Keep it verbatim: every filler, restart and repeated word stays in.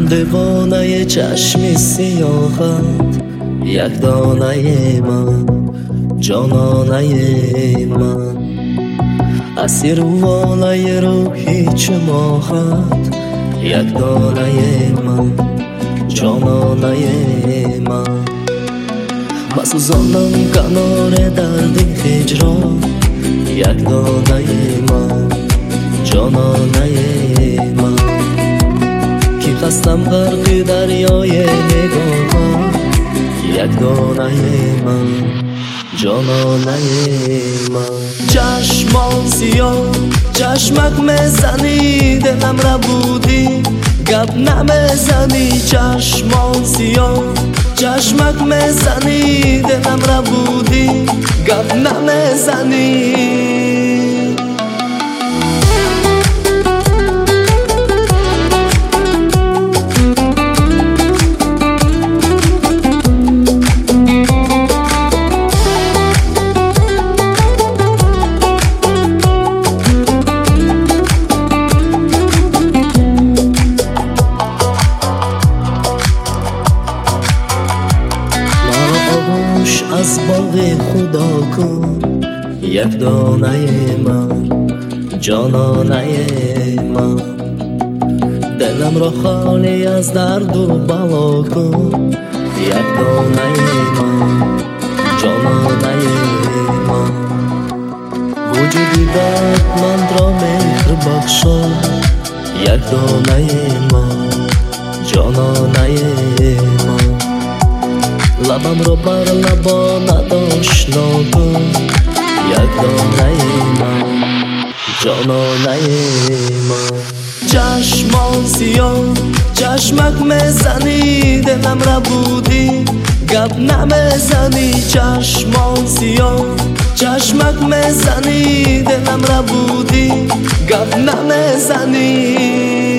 من دیوانه چشمی سیاهت، یک دانه من جانانه من، اسیر والای روحی چماهت، یک دانه من جانانه من. مسوزانم کنار درد هجران، یک دانه من جانانه من. کی خستم غرق دریای نگاهت، یک دانه من جانانه من. چشمان سیاه چشمک میزنی، دلم را بودی گپ نمیزنی. چشمان سیاه چشمک میزنی، دلم را بودی گپ نمیزنی. از باغ خدا کن، یک دانه من جانانه من. دلم را خالی از درد و بلا کن، یک دانه من جانانه من. وجودی دردمند را مهر بخشا، یک دانه من جانانه من. لبم رو بر لبانت آشنا کن، یک دانه من جانانه من. چشمان سیاه چشمک میزنی، دلم را بودی گپ نمیزنی. چشمان سیاه چشمک میزنی، دلم را بودی گپ نمیزنی.